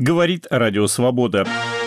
Говорит Радио Свобода.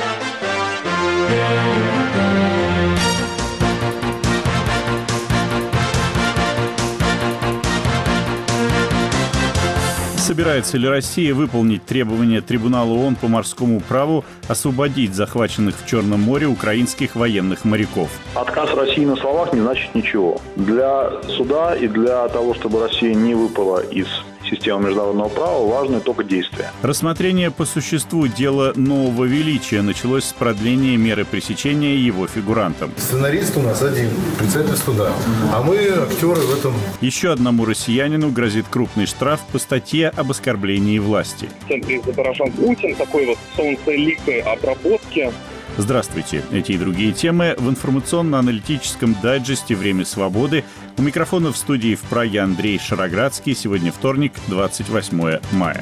Собирается ли Россия выполнить требования Трибунала ООН по морскому праву освободить захваченных в Черном море украинских военных моряков? Отказ России на словах не значит ничего. Для суда и для того, чтобы Россия не выпала из системы международного права, важны только действия. Рассмотрение по существу дела нового величия началось с продления меры пресечения его фигурантам. Сценарист у нас один, председатель суда, а мы актеры в этом. Еще одному россиянину грозит крупный штраф по статье об оскорблении власти. Центре изображен Путин, такой вот солнцеликой обработки. Здравствуйте. Эти и другие темы в информационно-аналитическом дайджесте «Время свободы». У микрофона в студии в Праге Андрей Шароградский. Сегодня вторник, 28 мая.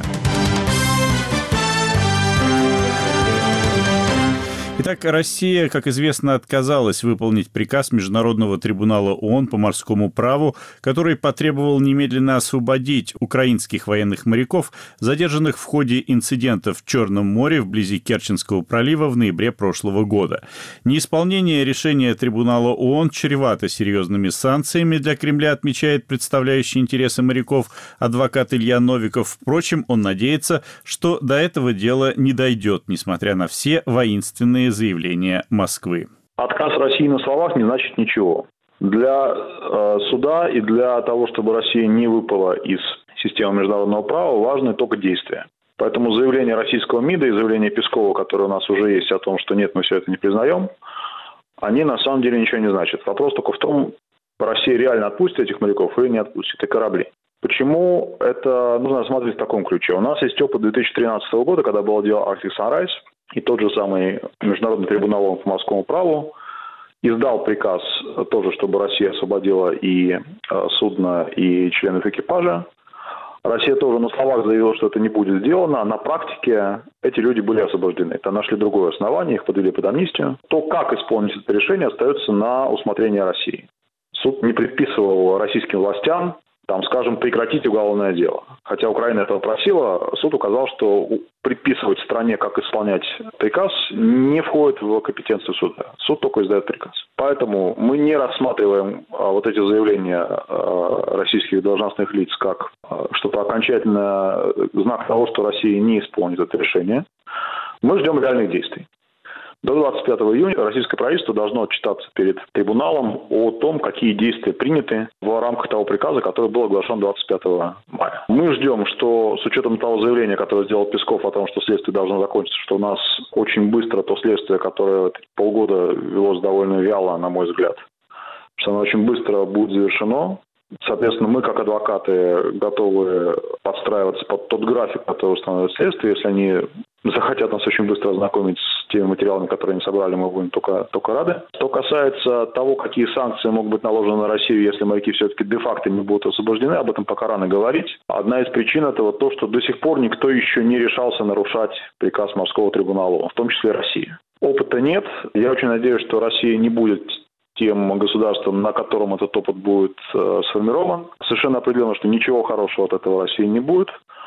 Итак, Россия, как известно, отказалась выполнить приказ Международного трибунала ООН по морскому праву, который потребовал немедленно освободить украинских военных моряков, задержанных в ходе инцидента в Черном море вблизи Керченского пролива в ноябре прошлого года. Неисполнение решения трибунала ООН чревато серьезными санкциями для Кремля, отмечает представляющий интересы моряков адвокат Илья Новиков. Впрочем, он надеется, что до этого дело не дойдет, несмотря на все воинственные заявления Москвы. Отказ России на словах не значит ничего. Для суда и для того, чтобы Россия не выпала из системы международного права, важны только действия. Поэтому заявление российского МИДа и заявление Пескова, которое у нас уже есть о том, что нет, мы все это не признаем, они на самом деле ничего не значат. Вопрос только в том, Россия реально отпустит этих моряков или не отпустит, и корабли. Почему это нужно рассматривать в таком ключе? У нас есть опыт 2013 года, когда было дело Arctic Sunrise, и тот же самый Международный трибунал по морскому праву издал приказ тоже, чтобы Россия освободила и судно, и членов экипажа. Россия тоже на словах заявила, что это не будет сделано, а на практике эти люди были освобождены. Это нашли другое основание, их подвели под амнистию. То, как исполнить это решение, остается на усмотрение России. Суд не предписывал российским властям, скажем, прекратить уголовное дело. Хотя Украина этого просила, суд указал, что предписывать стране, как исполнять приказ, не входит в компетенцию суда. Суд только издает приказ. Поэтому мы не рассматриваем вот эти заявления российских должностных лиц как что-то окончательное, знак того, что Россия не исполнит это решение. Мы ждем реальных действий. До 25 июня российское правительство должно отчитаться перед трибуналом о том, какие действия приняты в рамках того приказа, который был оглашен 25 мая. Мы ждем, что с учетом того заявления, которое сделал Песков о том, что следствие должно закончиться, что у нас очень быстро то следствие, которое полгода велось довольно вяло, на мой взгляд, что оно очень быстро будет завершено. Соответственно, мы, как адвокаты, готовы подстраиваться под тот график, который установит следствие. Если они захотят нас очень быстро ознакомить с теми материалами, которые они собрали, мы будем только рады. Что касается того, какие санкции могут быть наложены на Россию, если моряки все-таки де-факто не будут освобождены, об этом пока рано говорить. Одна из причин этого то, что до сих пор никто еще не решался нарушать приказ морского трибунала, в том числе Россия. Опыта нет. Я очень надеюсь, что Россия не будет тем государством, на котором этот опыт будет сформирован. Совершенно определенно, что ничего хорошего от этого России не будет.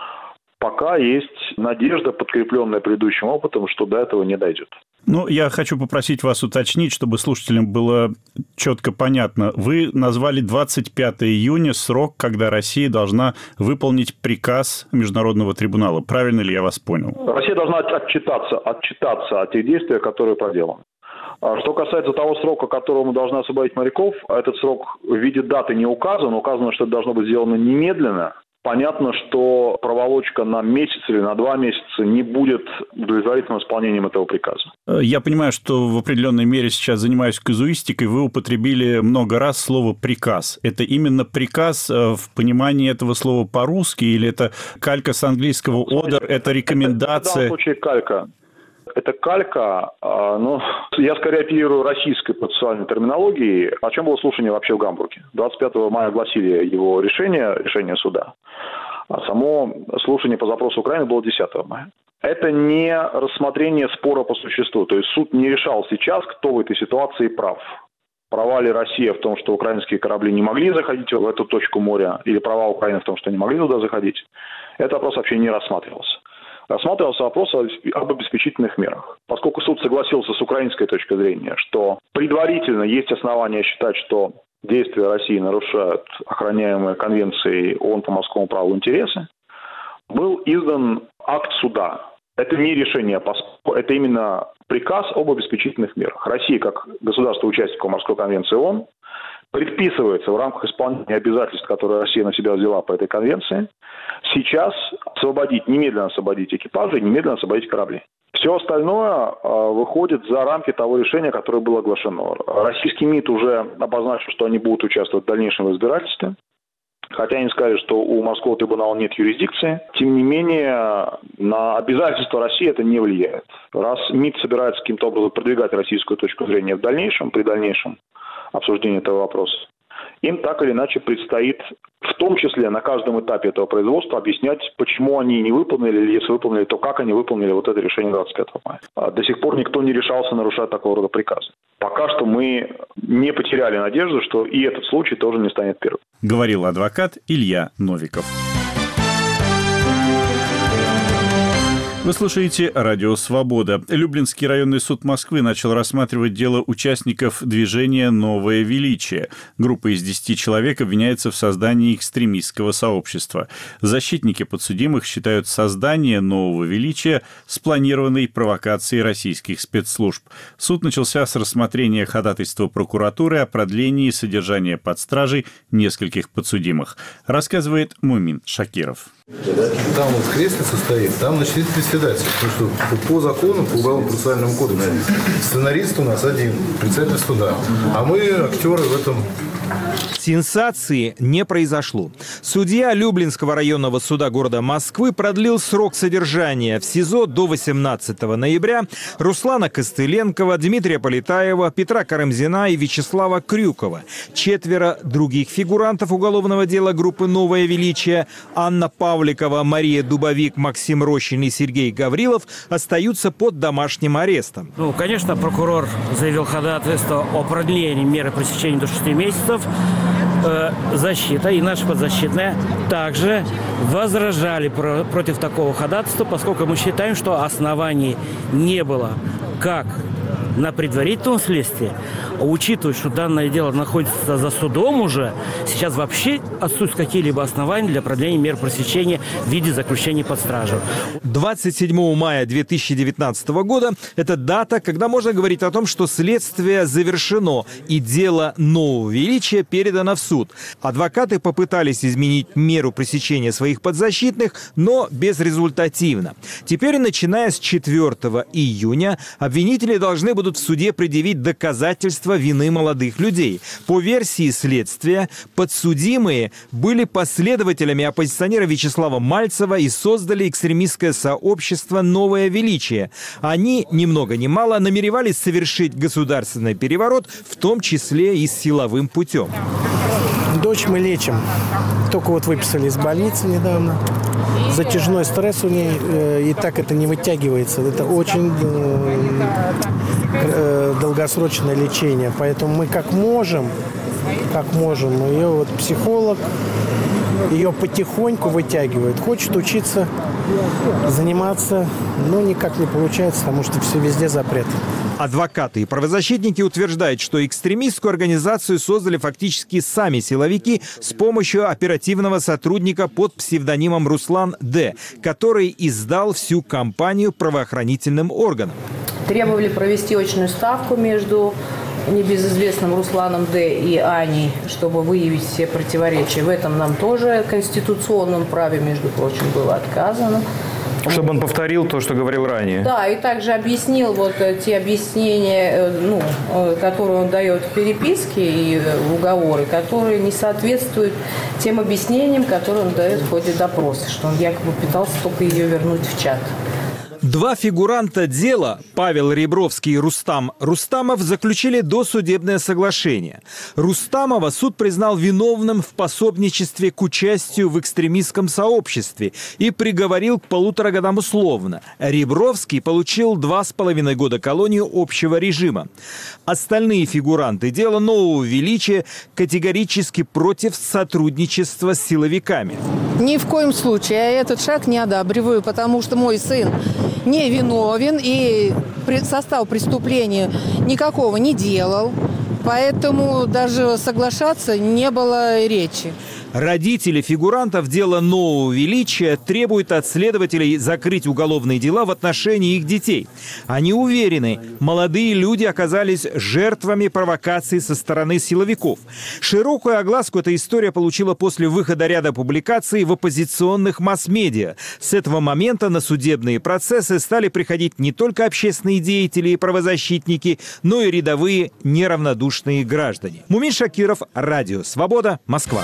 Пока есть надежда, подкрепленная предыдущим опытом, что до этого не дойдет. Я хочу попросить вас уточнить, чтобы слушателям было четко понятно. Вы назвали 25 июня срок, когда Россия должна выполнить приказ Международного трибунала. Правильно ли я вас понял? Россия должна отчитаться о тех действиях, которые проделаны. Что касается того срока, которого мы должны освободить моряков, этот срок в виде даты не указан. Указано, что это должно быть сделано немедленно. Понятно, что проволочка на месяц или на 2 месяца не будет удовлетворительным исполнением этого приказа. Я понимаю, что в определенной мере сейчас занимаюсь казуистикой. Вы употребили много раз слово «приказ». Это именно приказ в понимании этого слова по-русски или это калька с английского «order», это рекомендация? В данном случае калька. Это калька, я скорее оперирую российской процессуальной терминологией. О чем было слушание вообще в Гамбурге? 25 мая огласили его решение суда, а само слушание по запросу Украины было 10 мая. Это не рассмотрение спора по существу, то есть суд не решал сейчас, кто в этой ситуации прав. Права ли Россия в том, что украинские корабли не могли заходить в эту точку моря, или права Украины в том, что не могли туда заходить, этот вопрос вообще не рассматривался. рассматривался вопрос об обеспечительных мерах. Поскольку суд согласился с украинской точки зрения, что предварительно есть основания считать, что действия России нарушают охраняемые Конвенцией ООН по морскому праву интересы, был издан акт суда. Это не решение по спору, это именно приказ об обеспечительных мерах. Россия, как государство-участник морской конвенции ООН, предписывается в рамках исполнения обязательств, которые Россия на себя взяла по этой конвенции, сейчас немедленно освободить экипажи и немедленно освободить корабли. Все остальное выходит за рамки того решения, которое было оглашено. Российский МИД уже обозначил, что они будут участвовать в дальнейшем разбирательстве. Хотя они сказали, что у морского трибунала нет юрисдикции. Тем не менее, на обязательства России это не влияет. Раз МИД собирается каким-то образом продвигать российскую точку зрения при дальнейшем обсуждении этого вопроса, им так или иначе предстоит, в том числе на каждом этапе этого производства, объяснять, почему они не выполнили, или если выполнили, то как они выполнили вот это решение 25 мая. До сих пор никто не решался нарушать такого рода приказы. Пока что мы не потеряли надежду, что и этот случай тоже не станет первым. Говорил адвокат Илья Новиков. Вы слушаете «Радио Свобода». Люблинский районный суд Москвы начал рассматривать дело участников движения «Новое величие». Группа из 10 человек обвиняется в создании экстремистского сообщества. Защитники подсудимых считают создание «Нового величия» спланированной провокацией российских спецслужб. Суд начался с рассмотрения ходатайства прокуратуры о продлении содержания под стражей нескольких подсудимых. Рассказывает Мумин Шакиров. Там вот креслица стоит, там начнет председатель. Потому что по закону, по Уголовно-процессуальному кодексу, сценарист у нас один, председатель суда. А мы актеры в этом. Сенсации не произошло. Судья Люблинского районного суда города Москвы продлил срок содержания в СИЗО до 18 ноября Руслана Костыленкова, Дмитрия Полетаева, Петра Карамзина и Вячеслава Крюкова. 4 других фигурантов уголовного дела группы «Новое величие» Анна Павликова, Мария Дубовик, Максим Рощин и Сергей Гаврилов остаются под домашним арестом. Конечно, прокурор заявил ходатайство о продлении меры пресечения до 6 месяцев. Защита и наша подзащитная также возражали против такого ходатайства, поскольку мы считаем, что оснований не было как на предварительном следствии, учитывая, что данное дело находится за судом уже, сейчас вообще отсутствуют какие-либо основания для продления мер пресечения в виде заключения под стражу. 27 мая 2019 года – это дата, когда можно говорить о том, что следствие завершено и дело «Нового величия» передано в суд. Адвокаты попытались изменить меру пресечения своих подзащитных, но безрезультативно. Теперь, начиная с 4 июня, обвинители должны будут в суде предъявить доказательства вины молодых людей. По версии следствия, подсудимые были последователями оппозиционера Вячеслава Мальцева и создали экстремистское сообщество «Новое величие». Они, ни много ни мало, намеревались совершить государственный переворот, в том числе и силовым путем. Дочь мы лечим. Только вот выписали из больницы недавно. Затяжной стресс у ней, и так это не вытягивается. Это очень долгосрочное лечение. Поэтому мы как можем, ее вот психолог ее потихоньку вытягивает. Хочет учиться, заниматься, но никак не получается, потому что все везде запрет. Адвокаты и правозащитники утверждают, что экстремистскую организацию создали фактически сами силовики с помощью оперативного сотрудника под псевдонимом Руслан Д., который издал всю кампанию правоохранительным органам. Требовали провести очную ставку между небезызвестным Русланом Д. и Аней, чтобы выявить все противоречия. В этом нам тоже в конституционном праве, между прочим, было отказано. Чтобы он повторил то, что говорил ранее. Да, и также объяснил вот те объяснения, которые он дает в переписке и в уговоры, которые не соответствуют тем объяснениям, которые он дает в ходе допроса, что он якобы пытался только ее вернуть в чат. 2 фигуранта дела, Павел Ребровский и Рустам Рустамов, заключили досудебное соглашение. Рустамова суд признал виновным в пособничестве к участию в экстремистском сообществе и приговорил к 1,5 годам условно. Ребровский получил 2,5 года колонии общего режима. Остальные фигуранты дела «Нового величия» категорически против сотрудничества с силовиками. Ни в коем случае. Я этот шаг не одабриваю, потому что мой сын не виновен и состав преступления никакого не делал. Поэтому даже соглашаться не было речи. Родители фигурантов дела нового величия требуют от следователей закрыть уголовные дела в отношении их детей. Они уверены, молодые люди оказались жертвами провокаций со стороны силовиков. Широкую огласку эта история получила после выхода ряда публикаций в оппозиционных масс-медиа. С этого момента на судебные процессы стали приходить не только общественные деятели и правозащитники, но и рядовые неравнодушные граждане. Мумин Шакиров, Радио Свобода, Москва.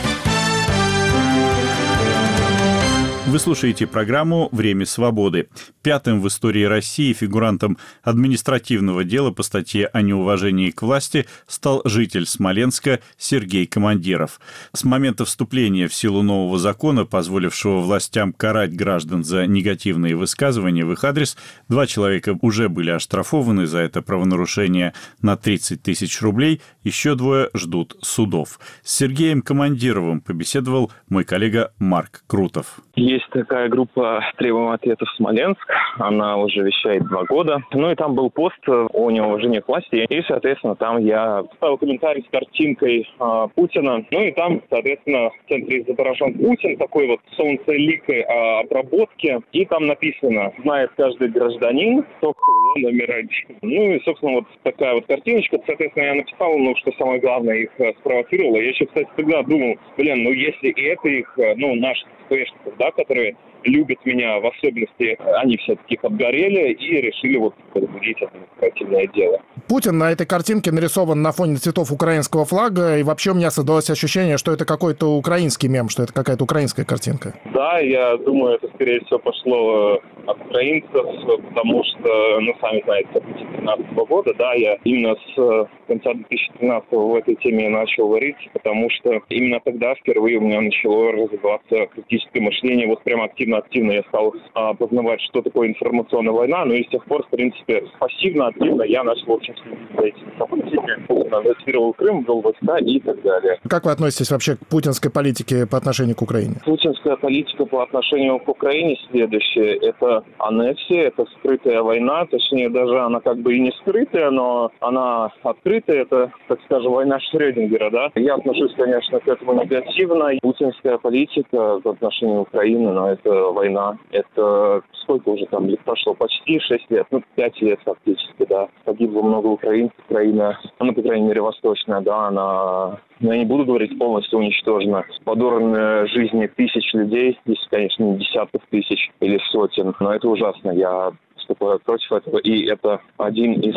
Вы слушаете программу «Время свободы». Пятым в истории России фигурантом административного дела по статье о неуважении к власти стал житель Смоленска Сергей Командиров. С момента вступления в силу нового закона, позволившего властям карать граждан за негативные высказывания в их адрес, 2 человека уже были оштрафованы за это правонарушение на 30 тысяч рублей, еще 2 ждут судов. С Сергеем Командировым побеседовал мой коллега Марк Крутов. Есть такая группа «Требуем ответов Смоленск». Она уже вещает 2 года. Ну и там был пост о неуважении к власти. И, соответственно, там я ставил комментарий с картинкой Путина. Ну и там, соответственно, в центре изображен Путин, такой вот солнцеликой обработки. И там написано: «Знает каждый гражданин, кто номер 1». Ну и, собственно, вот такая вот картиночка. Соответственно, я написал, что самое главное их спровоцировало. Я еще, кстати, тогда думал, если и это их, наших ФСБшников, да, которые любят меня в особенности, они все-таки подгорели и решили возбудить административное дело. Путин на этой картинке нарисован на фоне цветов украинского флага, и вообще у меня создалось ощущение, что это какой-то украинский мем, что это какая-то украинская картинка. Да, я думаю, это, скорее всего, пошло от украинцев, потому что, сами знаете, события 2013 года, да, я именно с конца 2013 в этой теме начал варить, потому что именно тогда впервые у меня начало развиваться критическое мышление, прям активно я стал познавать, что такое информационная война, и с тех пор, в принципе, пассивно-активно я начал, в общем, следить за этими событиями. Путин аннексировал Крым, ввел войска и так далее. Как вы относитесь вообще к путинской политике по отношению к Украине? Путинская политика по отношению к Украине следующая. Это аннексия, это скрытая война, точнее, даже она как бы и не скрытая, но она открытая, это, так скажем, война Шрёдингера, да. Я отношусь, конечно, к этому негативно. Путинская политика по отношению к Украине, но это война. Это сколько уже там лет прошло? Почти 6 лет. 5 лет фактически, да. Погибло много украинцев. Украина, по крайней мере, восточная, да, она... Я не буду говорить полностью уничтожена. Подорваны жизни тысяч людей, если, конечно, не десятков тысяч или сотен. Но это ужасно. Я выступаю против этого. И это один из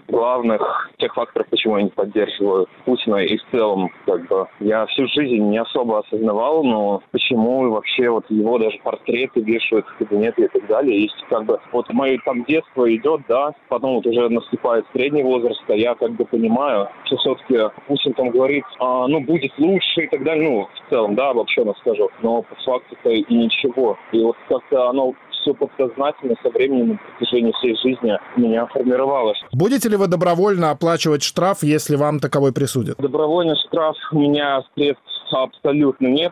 главных тех факторов, почему я не поддерживаю Путина. И в целом, я всю жизнь не особо осознавал, но почему вообще его даже портреты вешают в кабинеты и так далее. Есть мое детство идет, да, потом уже наступает средний возраст, а я понимаю, что все-таки Путин там говорит, будет лучше и так далее, в целом, да, обобщенно скажу, но по факту-то и ничего. И как-то оно все подсознательно со временем на протяжении всей жизни у меня формировалось. Будете ли вы добровольно оплачивать штраф, если вам таковой присудят? Добровольный штраф у меня средств абсолютно нет.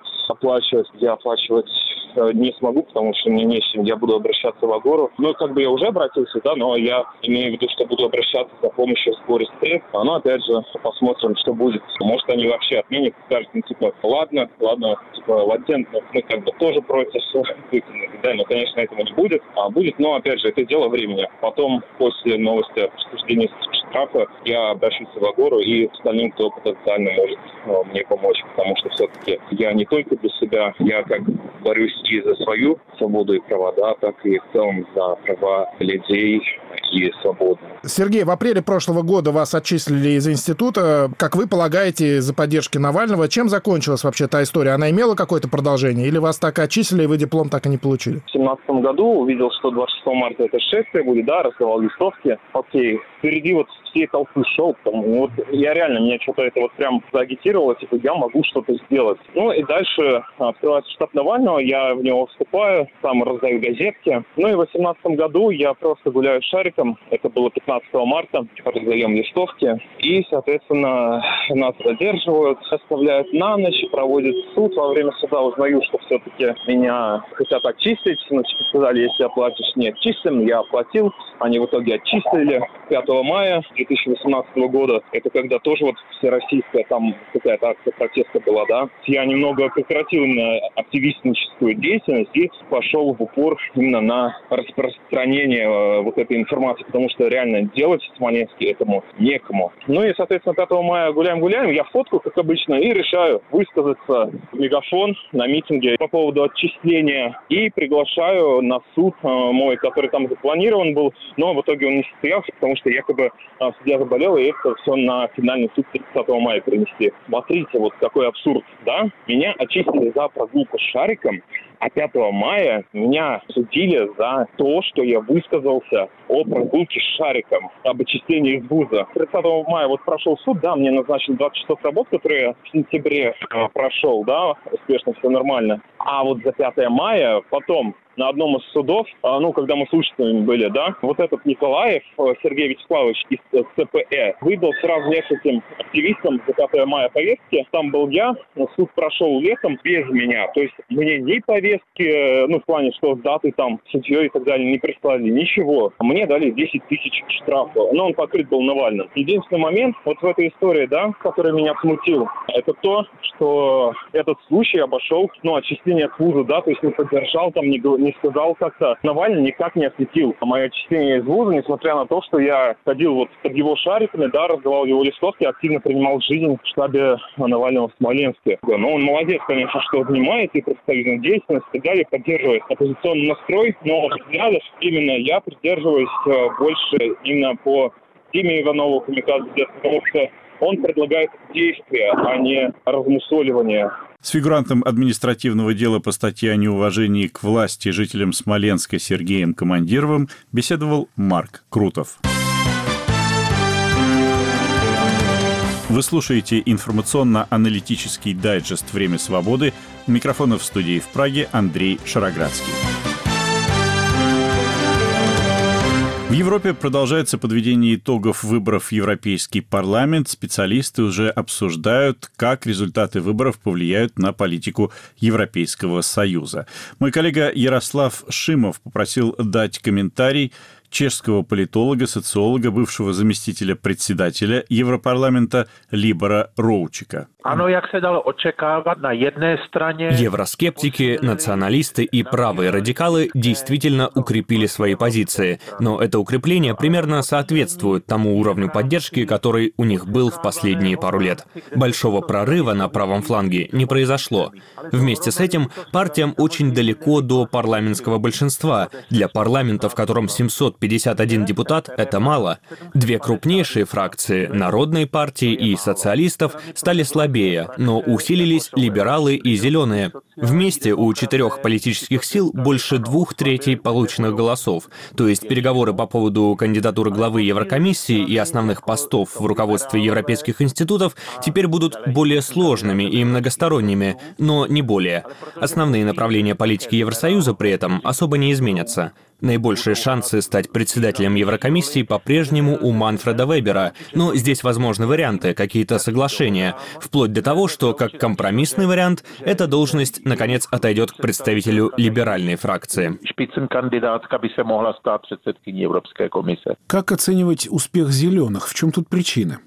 Я оплачивать не смогу, потому что мне не с чем. Я буду обращаться в Агору. Я уже обратился, да, но я имею в виду, что буду обращаться за помощью в сборе средств. Опять же, посмотрим, что будет. Может, они вообще отменят, скажут, ладно, латентно, мы тоже против Путина, да, но, конечно, этого не будет. Будет, но, опять же, это дело времени. Потом, после новости о присуждении штрафа, я обращусь в Агору и остальным, кто потенциально может мне помочь, потому что все-таки я не только для себя, я борюсь и за свою свободу и права, да, так и в целом за права людей и свободу. Сергей, в апреле прошлого года вас отчислили из института. Как вы полагаете, из-за поддержки Навального. Чем закончилась вообще та история? Она имела какое-то продолжение? Или вас так и отчислили, и вы диплом так и не получили? В 2017 году увидел, что 26 марта это шествие будет, да, раздавал листовки. Окей, впереди всей толпы шел. Вот я реально, меня что-то это вот прям заагитировало, типа я могу что-то сделать. Ну и дальше открывается штаб Навального, я в него вступаю, там раздаю газетки. Ну и в 2018 году я просто гуляю с шариком, это было 15 марта, раздаем листовки. И, соответственно, нас задерживают, оставляют на ночь, проводят суд. Во время суда узнаю, что все-таки меня хотят отчислить. Ну, сказали, если оплатишь, не отчислим. Я оплатил. Они в итоге отчислили 5 мая 2018 года. Это когда тоже вот всероссийская там какая-то акция протеста была, да. Я немного прекратил именно активистическую деятельность и пошел в упор именно на распространение вот этой информации, потому что реально делать в Смоленске этому некому. Ну и, соответственно, 5 мая гуляем, я фоткаю, как обычно, и решаю высказаться в мегафон на митинге по поводу отчисления и приглашаю на суд мой, который там запланирован был, но в итоге он не состоялся, потому что якобы судья заболел, и это все на финальный суд 30 мая перенесли. Смотрите, вот какой абсурд, да? Меня отчислили за прогулку с шариком, а 5 мая меня судили за то, что я высказался о прогулке с шариком, об отчислении из вуза. 30 мая вот прошел суд, да, мне назначили 20 часов работ, которые в сентябре прошел, да, успешно, все нормально. А вот за 5 мая потом на одном из судов, когда мы слушателями были, да, вот этот Николаев Сергей Вячеславович из ЦПЭ выдал сразу нескольким активистам за 5 мая повестки. Там был я, суд прошел летом без меня. То есть мне ни повестки, в плане, что с даты там, судьей и так далее, не прислали, ничего. Мне дали 10 тысяч штрафа, но он покрыт был Навальным. Единственный момент вот в этой истории, да, который меня смутил, это то, что этот случай обошел, отчисление от вуза, да, то есть не поддержал там, не сказал как-то. Навальный никак не осветил мое отчисление из вуза, несмотря на то, что я ходил вот под его шариками, да, раздавал его листовки, активно принимал жизнь в штабе Навального в Смоленске. Но он молодец, конечно, что занимает и профсоюзную деятельность, и далее поддерживает оппозиционный настрой, но взглядов именно я придерживаюсь больше именно по Диме Иванову, потому что он предлагает действия, а не размусоливание. С фигурантом административного дела по статье о неуважении к власти жителям Смоленска Сергеем Командировым беседовал Марк Крутов. Вы слушаете информационно-аналитический дайджест «Время свободы». Микрофон в студии в Праге Андрей Шароградский. В Европе продолжается подведение итогов выборов в Европейский парламент. Специалисты уже обсуждают, как результаты выборов повлияют на политику Европейского Союза. Мой коллега Ярослав Шимов попросил дать комментарий чешского политолога, социолога, бывшего заместителя председателя Европарламента Либора Роучика. Евроскептики, националисты и правые радикалы действительно укрепили свои позиции, но это укрепление примерно соответствует тому уровню поддержки, который у них был в последние пару лет. Большого прорыва на правом фланге не произошло. Вместе с этим партиям очень далеко до парламентского большинства. Для парламента, в котором 751 депутат, это мало. Две крупнейшие фракции, Народной партии и социалистов, стали слабее, но усилились либералы и зеленые. Вместе у 4 политических сил больше 2/3 полученных голосов. То есть переговоры по поводу кандидатуры главы Еврокомиссии и основных постов в руководстве европейских институтов теперь будут более сложными и многосторонними, но не более. Основные направления политики Евросоюза при этом особо не изменятся. Наибольшие шансы стать председателем Еврокомиссии по-прежнему у Манфреда Вебера, но здесь возможны варианты, какие-то соглашения, вплоть до того, что, как компромиссный вариант, эта должность, наконец, отойдет к представителю либеральной фракции. Как оценивать успех «зеленых»? В чем тут причина?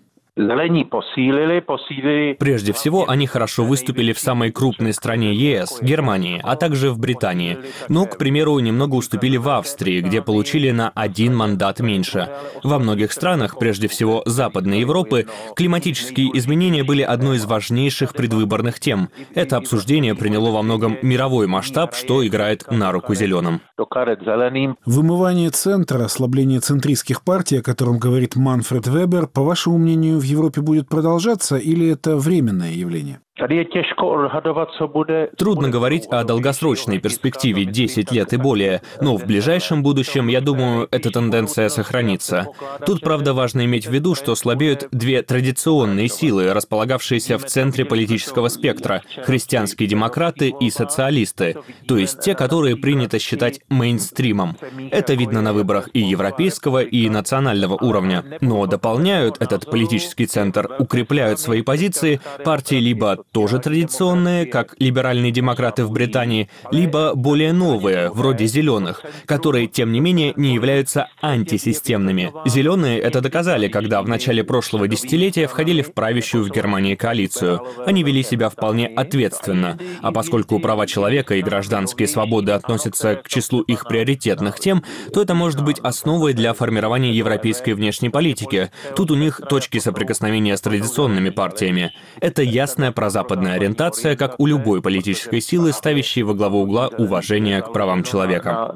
Прежде всего, они хорошо выступили в самой крупной стране ЕС, Германии, а также в Британии. Но, к примеру, немного уступили в Австрии, где получили на 1 мандат меньше. Во многих странах, прежде всего Западной Европы, климатические изменения были одной из важнейших предвыборных тем. Это обсуждение приняло во многом мировой масштаб, что играет на руку зеленым. Вымывание центра, ослабление центристских партий, о котором говорит Манфред Вебер, по вашему мнению, в Европе будет продолжаться или это временное явление? Трудно говорить о долгосрочной перспективе 10 лет и более, но в ближайшем будущем, я думаю, эта тенденция сохранится. Тут, правда, важно иметь в виду, что слабеют две традиционные силы, располагавшиеся в центре политического спектра — христианские демократы и социалисты, то есть те, которые принято считать мейнстримом. Это видно на выборах и европейского, и национального уровня. Но дополняют этот политический центр, укрепляют свои позиции партии либо тоже традиционные, как либеральные демократы в Британии, либо более новые, вроде «зеленых», которые, тем не менее, не являются антисистемными. «Зеленые» это доказали, когда в начале прошлого десятилетия входили в правящую в Германии коалицию. Они вели себя вполне ответственно. А поскольку права человека и гражданские свободы относятся к числу их приоритетных тем, то это может быть основой для формирования европейской внешней политики. Тут у них точки соприкосновения с традиционными партиями. Это ясная прозападная ориентация, как у любой политической силы, ставящей во главу угла уважение к правам человека.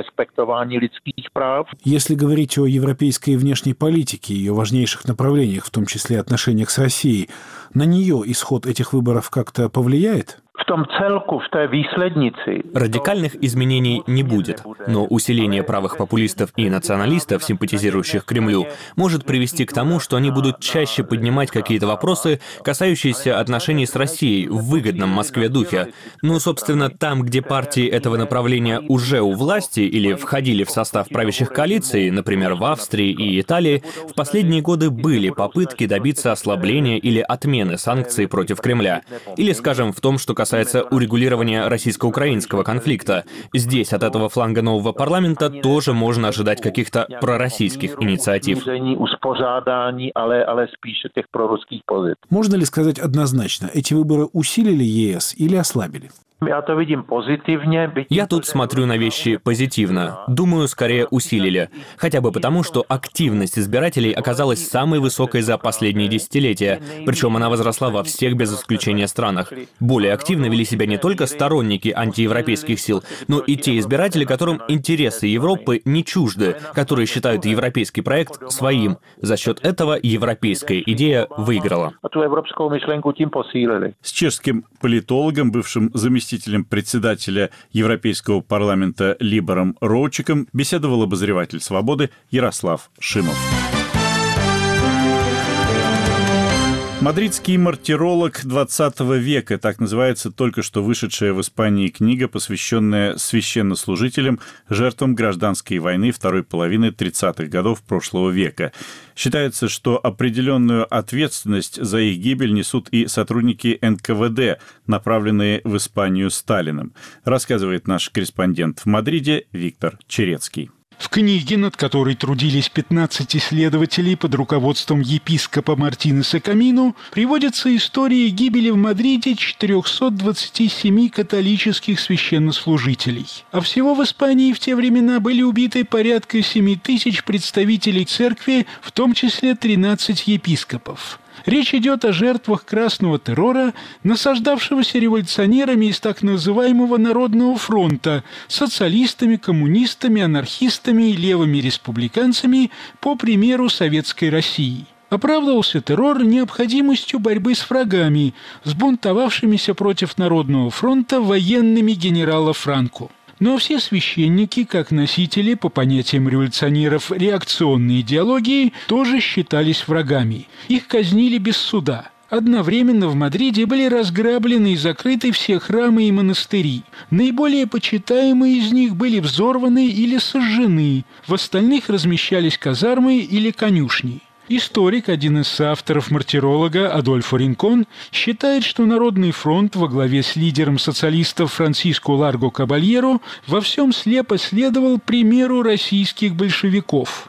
Если говорить о европейской внешней политике и ее важнейших направлениях, в том числе отношениях с Россией, на нее исход этих выборов как-то повлияет? Радикальных изменений не будет, но усиление правых популистов и националистов, симпатизирующих Кремлю, может привести к тому, что они будут чаще поднимать какие-то вопросы, касающиеся отношений с Россией в выгодном Москве духе. Ну, собственно, там, где партии этого направления уже у власти или входили в состав правящих коалиций, например, в Австрии и Италии, в последние годы были попытки добиться ослабления или отмены санкций против Кремля. Или, скажем, в том, что касается урегулирования российско-украинского конфликта. Здесь от этого фланга нового парламента тоже можно ожидать каких-то пророссийских инициатив. Можно ли сказать однозначно, эти выборы усилили ЕС или ослабили? Я тут смотрю на вещи позитивно. Думаю, скорее усилили. Хотя бы потому, что активность избирателей оказалась самой высокой за последние десятилетия. Причем она возросла во всех без исключения странах. Более активно вели себя не только сторонники антиевропейских сил, но и те избиратели, которым интересы Европы не чужды, которые считают европейский проект своим. За счет этого европейская идея выиграла. С чешским политологом, бывшим заместителем председателя Европейского парламента Либором Роучиком беседовал обозреватель «Свободы» Ярослав Шимов. «Мадридский мартиролог XX века» — так называется только что вышедшая в Испании книга, посвященная священнослужителям, жертвам гражданской войны второй половины 30-х годов прошлого века. Считается, что определенную ответственность за их гибель несут и сотрудники НКВД, направленные в Испанию Сталиным, рассказывает наш корреспондент в Мадриде Виктор Черецкий. В книге, над которой трудились 15 исследователей под руководством епископа Мартинеса Камино, приводятся истории гибели в Мадриде 427 католических священнослужителей. А всего в Испании в те времена были убиты порядка 7 тысяч представителей церкви, в том числе 13 епископов. Речь идет о жертвах красного террора, насаждавшегося революционерами из так называемого Народного фронта, социалистами, коммунистами, анархистами и левыми республиканцами, по примеру Советской России. Оправдывался террор необходимостью борьбы с врагами, сбунтовавшимися против Народного фронта военными генерала Франко. Но все священники, как носители, по понятиям революционеров, реакционной идеологии, тоже считались врагами. Их казнили без суда. Одновременно в Мадриде были разграблены и закрыты все храмы и монастыри. Наиболее почитаемые из них были взорваны или сожжены, в остальных размещались казармы или конюшни. Историк, один из соавторов мартиролога Адольфо Ринкон, считает, что Народный фронт во главе с лидером социалистов Франсиско Ларго Кабальеро во всем слепо следовал примеру российских большевиков.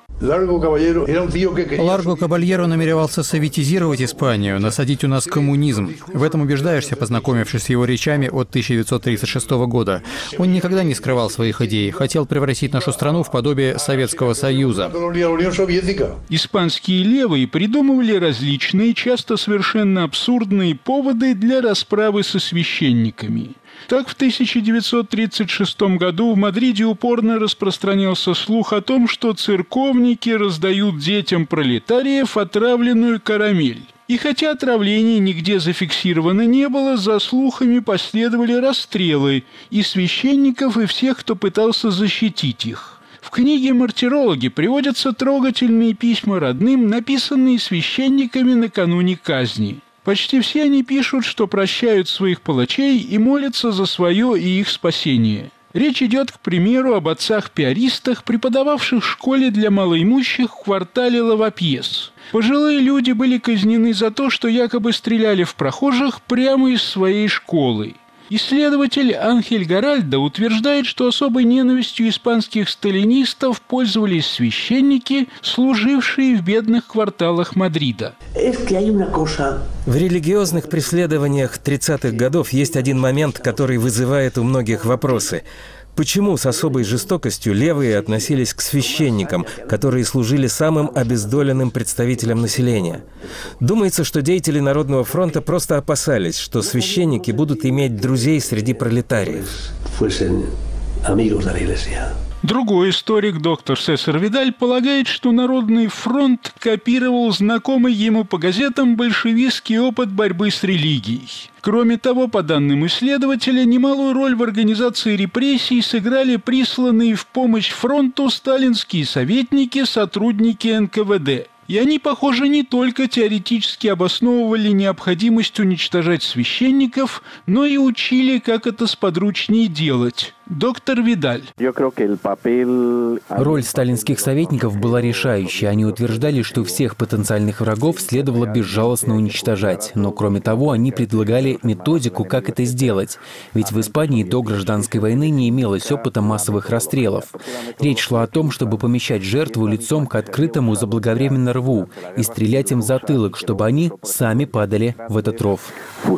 Ларго Кабальеро намеревался советизировать Испанию, насадить у нас коммунизм. В этом убеждаешься, познакомившись с его речами от 1936 года. Он никогда не скрывал своих идей, хотел превратить нашу страну в подобие Советского Союза. Испанские левые придумывали различные, часто совершенно абсурдные поводы для расправы со священниками. Так, в 1936 году в Мадриде упорно распространялся слух о том, что церковники раздают детям пролетариев отравленную карамель. И хотя отравлений нигде зафиксировано не было, за слухами последовали расстрелы и священников, и всех, кто пытался защитить их. В книге «Мартирологи» приводятся трогательные письма родным, написанные священниками накануне казни. Почти все они пишут, что прощают своих палачей и молятся за свое и их спасение. Речь идет, к примеру, об отцах-пиаристах, преподававших в школе для малоимущих в квартале Лавапьес. Пожилые люди были казнены за то, что якобы стреляли в прохожих прямо из своей школы. Исследователь Анхель Гаральдо утверждает, что особой ненавистью испанских сталинистов пользовались священники, служившие в бедных кварталах Мадрида. В религиозных преследованиях 30-х годов есть один момент, который вызывает у многих вопросы. Почему с особой жестокостью левые относились к священникам, которые служили самым обездоленным представителям населения? Думается, что деятели Народного фронта просто опасались, что священники будут иметь друзей среди пролетариев. Другой историк, доктор Сесар Видаль, полагает, что Народный фронт копировал знакомый ему по газетам большевистский опыт борьбы с религией. Кроме того, по данным исследователя, немалую роль в организации репрессий сыграли присланные в помощь фронту сталинские советники, сотрудники НКВД. И они, похоже, не только теоретически обосновывали необходимость уничтожать священников, но и учили, как это сподручнее делать. Доктор Видаль. Роль сталинских советников была решающей. Они утверждали, что всех потенциальных врагов следовало безжалостно уничтожать. Но, кроме того, они предлагали методику, как это сделать. Ведь в Испании до гражданской войны не имелось опыта массовых расстрелов. Речь шла о том, чтобы помещать жертву лицом к открытому заблаговременно рву и стрелять им в затылок, чтобы они сами падали в этот ров.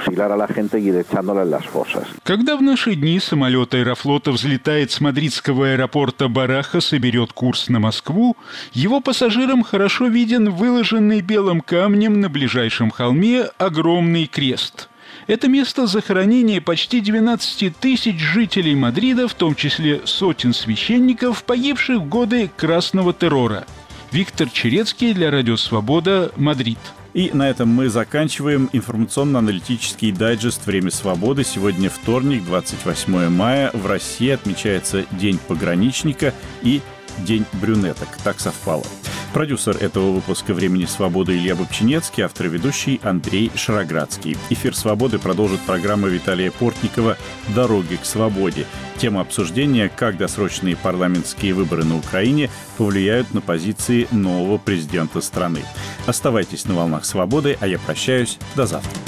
Когда в наши дни самолет Аэрофлота взлетает с мадридского аэропорта Барахас и берет курс на Москву, его пассажирам хорошо виден выложенный белым камнем на ближайшем холме огромный крест. Это место захоронения почти 12 тысяч жителей Мадрида, в том числе сотен священников, погибших в годы Красного террора. Виктор Черецкий для Радио Свобода, Мадрид. И на этом мы заканчиваем информационно-аналитический дайджест «Время свободы». Сегодня вторник, 28 мая. В России отмечается День пограничника и День брюнеток. Так совпало. Продюсер этого выпуска «Времени свободы» Илья Бобчинецкий, автор и ведущий Андрей Шароградский. Эфир «Свободы» продолжит программа Виталия Портникова «Дороги к свободе». Тема обсуждения: как досрочные парламентские выборы на Украине повлияют на позиции нового президента страны. Оставайтесь на волнах «Свободы», а я прощаюсь. До завтра.